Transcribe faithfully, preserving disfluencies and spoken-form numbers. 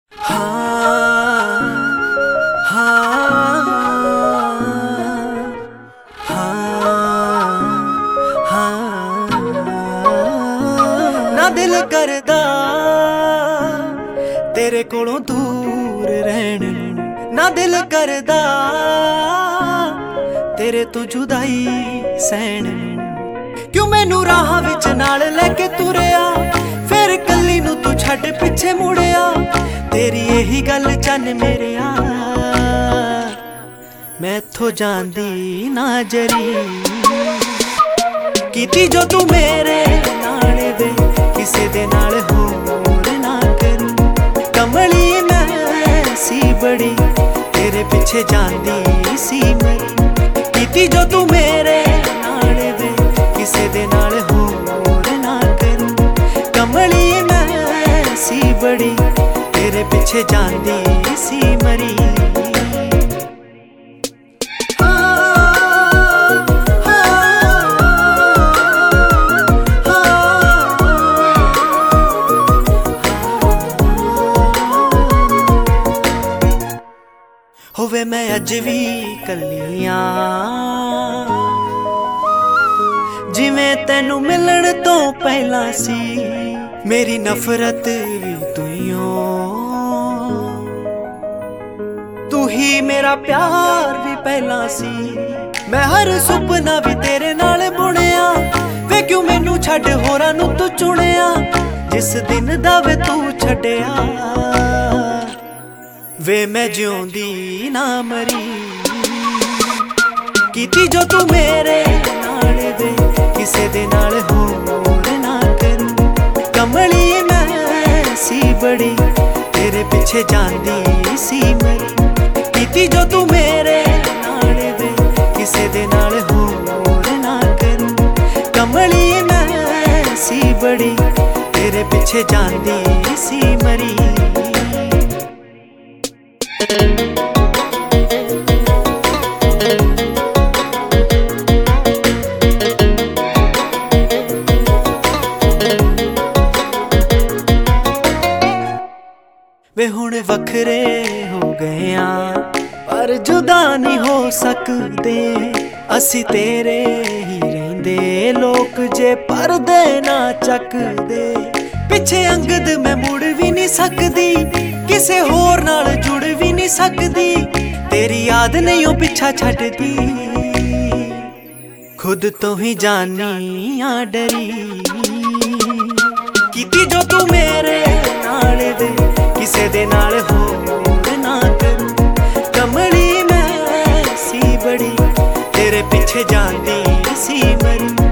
हाँ हाँ हाँ हाँ ना दिल करदा तेरे कोलों दूर रहने नूं, ना दिल करदा तेरे तो जुदाई सहण नूं। क्यों मैनू राह विच नाल लैके तुरिया, फिर कल्ली नूं तू छड्ड पिछे मुड़िया। तेरी यही गल चन मेरेया, मैथों जांदी ना जरी। कीती जो तू मेरे नाल वे, किसे दे नाल होर ना करूं। कमली मैं सी बड़ी, तेरे पिछे जांदी सी मरी। कीती जो तू मेरे नाल वे, किसे दे नाल होर ना करूं। कमली मैं सी बड़ी, तेरे पिछे जांदी सी मरी। होवे मैं अज भी कलियां, जिवें तैनू मिलण तो पहला सी। मेरी नफरत भी तुइयों, तू ही मेरा प्यार भी पहला सी। मैं हर सुपना भी तेरे नाल बुनिया, वे क्यों मैनू छड्ड होरां नू तू चुनिया। जिस दिन दा वे तू छड्डिया, वे मैं जिउंदी ना मरी। कीती जो तू मेरे नाल वे, किसे दे नाल होर ना करूं। कमली मैं सी बड़ी, तेरे पिछे जांदी सी मरी। कीती जो तू मेरे नाल वे, किसे दे नाल होर ना करूं। कमली मैं सी बड़ी, तेरे पिछे जांदी सी मरी। वे हुण वखरे हो गए आ, पर जुदा नहीं हो सकते। असी तेरे ही रहिंदे, लोक जे परदे ना चकदे। पिछे अंगद मैं मुड़ भी नहीं सकदी, किसे होर नाल जुड़ भी नहीं सकदी। तेरी याद नहीं ओ पिछा छड्डदी, खुद तो ही जानी आ डरी। कीती जो तू मेरे नाल वे, किसे दे नाल होर ना करूं। कमली मैं सी बड़ी, तेरे पिछे जांदी सी मरी।